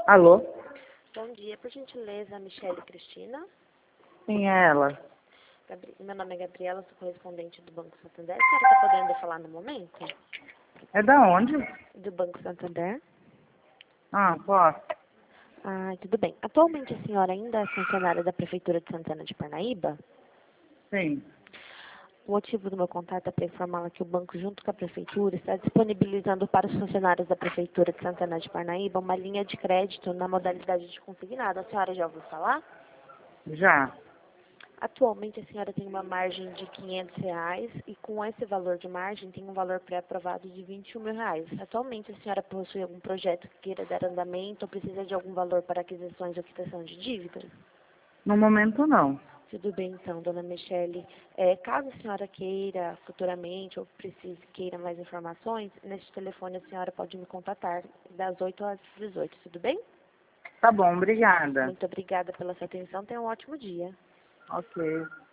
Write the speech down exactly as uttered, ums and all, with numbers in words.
Alô? Bom dia, por gentileza, Michele Cristina. Quem é ela? Gabri... Meu nome é Gabriela, sou correspondente do Banco Santander. A senhora está podendo falar no momento? É da onde? Do Banco Santander. Ah, posso. Ah, tudo bem. Atualmente a senhora ainda é funcionária da Prefeitura de Santana de Parnaíba? Sim. O motivo do meu contato é para informá-la que o banco, junto com a Prefeitura, está disponibilizando para os funcionários da Prefeitura de Santana de Parnaíba uma linha de crédito na modalidade de consignado. A senhora já ouviu falar? Já. Atualmente a senhora tem uma margem de quinhentos reais e com esse valor de margem tem um valor pré-aprovado de vinte e um mil reais. Atualmente a senhora possui algum projeto que queira dar andamento ou precisa de algum valor para aquisições ou quitação de dívidas? No momento, não. Tudo bem então, dona Michele. É, caso a senhora queira futuramente ou precise queira mais informações, neste telefone a senhora pode me contatar das oito às dezoito, tudo bem? Tá bom, obrigada. Muito obrigada pela sua atenção, tenha um ótimo dia. Ok.